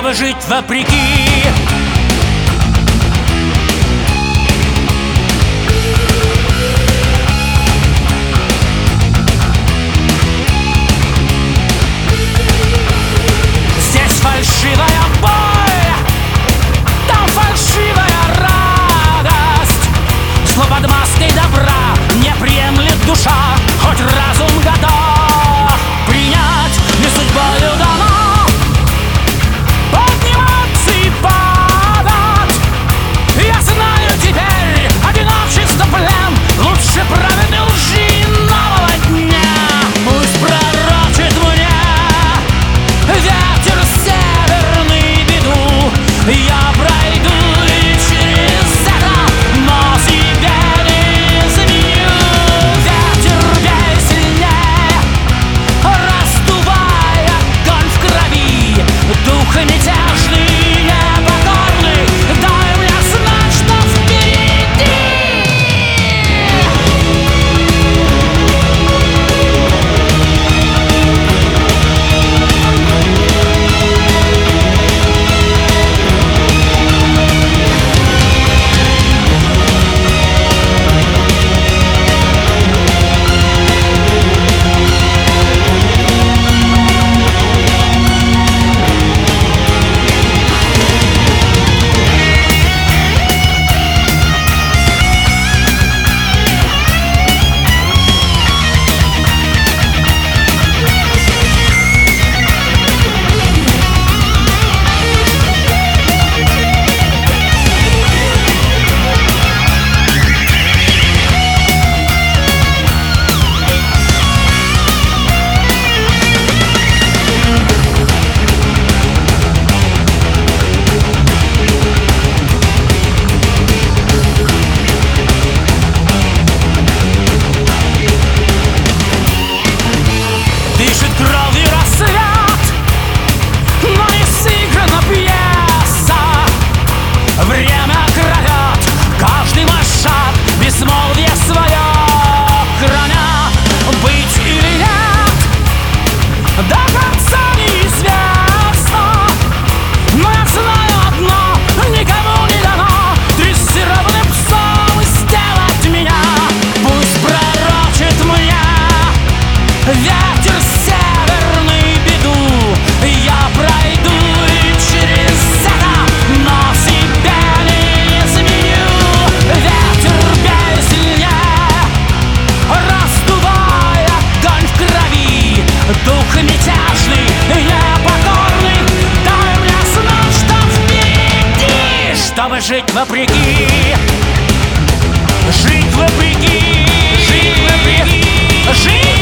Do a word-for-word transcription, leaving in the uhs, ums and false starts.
чтобы жить вопреки. Здесь фальшивая боль, там фальшивая радость. Зло под маской добра не приемлет душа, хоть разум готов принять, не судьбою дано подниматься и падать. Я знаю теперь одиночество плен, лучше праведной лжи нового дня. Пусть пророчит мне ветер северный беду, я пройду и через это, но себе не изменю. Ветер бей сильнее, раздувая огонь в крови, дух мятежный, непокорный, дай мне знать, что впереди. Дышит кровью рассвет, но не сыграна пьеса. Время кровет каждый мой шаг, безмолвие свое храня. Быть или нет, до конца неизвестно, но я знаю одно, никому не дано дрессированным псом сделать меня. Пусть пророчит мне ветер северный беду, я пройду и через это, но себе не изменю. Ветер бей сильнее, раздувая огонь в крови, дух мятежный, непокорный, дай мне знать, что впереди, чтобы жить вопреки, жить вопреки, жить вопреки, жить